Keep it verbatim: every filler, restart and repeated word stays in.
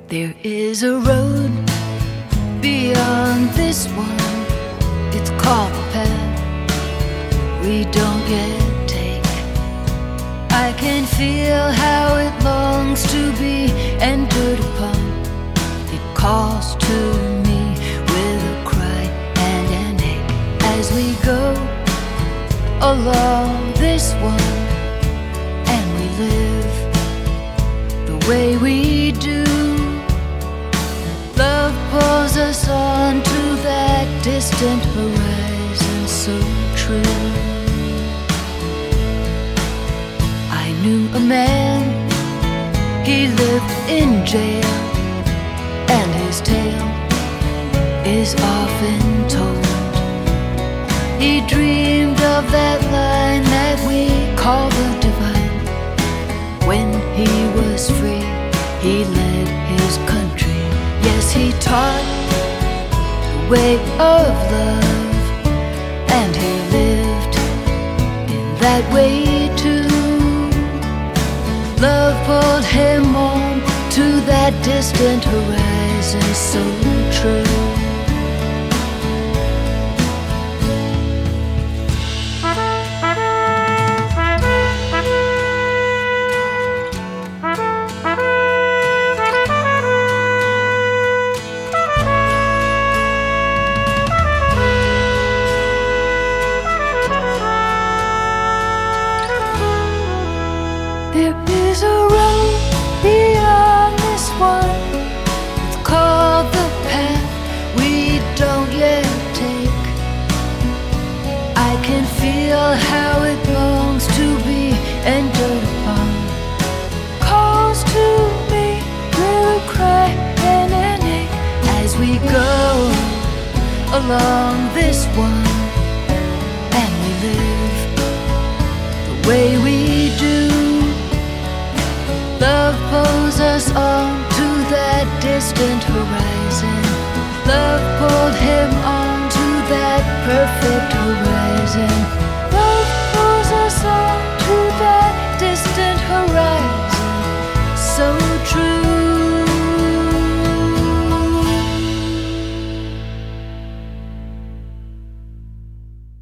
There is a road beyond this one. It's called the path we don't yet take. I can feel how it longs to be entered upon. It calls to me with a cry and an ache as we go along this one, and we live the way we do. Love pulls us on to that distant horizon so true. I knew a man, he lived in jail, and his tale is often told. He dreamed of that line that we call the divine. When he was free, he led his country. Yes, he taught the way of love, and he lived in that way too. Love pulled him on to that distant horizon so true. There is a road beyond this one. It's called the path we don't yet take. I can feel how it longs to be entered upon. Calls to me with a cry and an ache as we go along this one, and we live the way we do. Love pulls us on to that distant horizon. Love pulled him on to that perfect horizon.